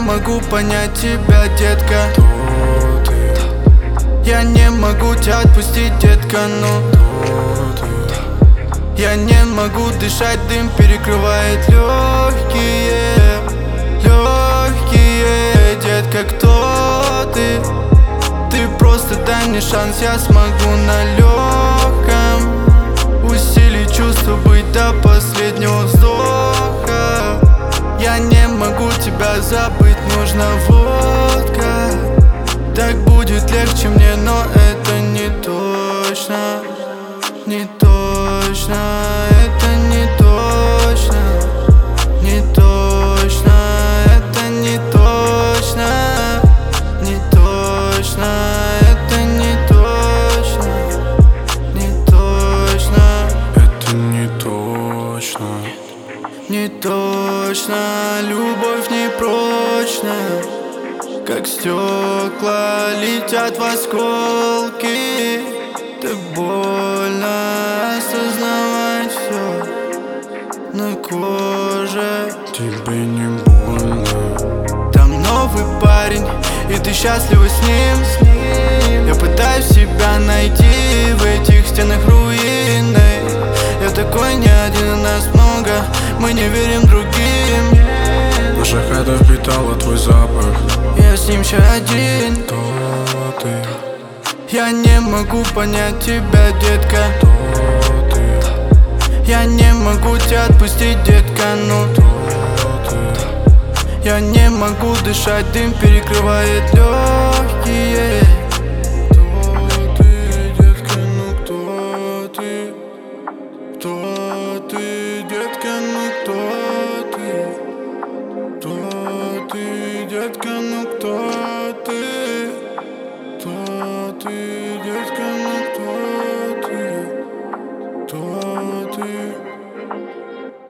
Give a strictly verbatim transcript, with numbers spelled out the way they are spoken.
могу понять тебя, детка. Я не могу тебя отпустить, детка, ну я не могу дышать, дым перекрывает легкие, легкие. Детка, кто ты? Ты просто дай мне шанс, я смогу на легком усилить чувство, быть до последнего вздоха. Я не могу тебя забыть, нужна водка. Так будет легче мне, но это не точно, не точно, это не точно, не точно, это не точно, не точно, это не точно, не точно, это не точно, не точно, любовь непрочная. Как стекла летят в осколки, так больно осознавать все на коже. тебе не больно. Там новый парень, и ты счастлива с ним. Я пытаюсь себя найти в этих стенах руины. Я такой не один, нас много, мы не верим другим. Наша хата впитала твой запах. Я с ним еще один. Кто ты? Я не могу понять тебя, детка. Кто ты? Я не могу тебя отпустить, детка, ну Кто ты? я не могу дышать, дым перекрывает легкие. Кто ты, детка, ну кто ты? Кто ты, детка, ну кто ты? Кто ты, детка, ну кто ты? Кто ты?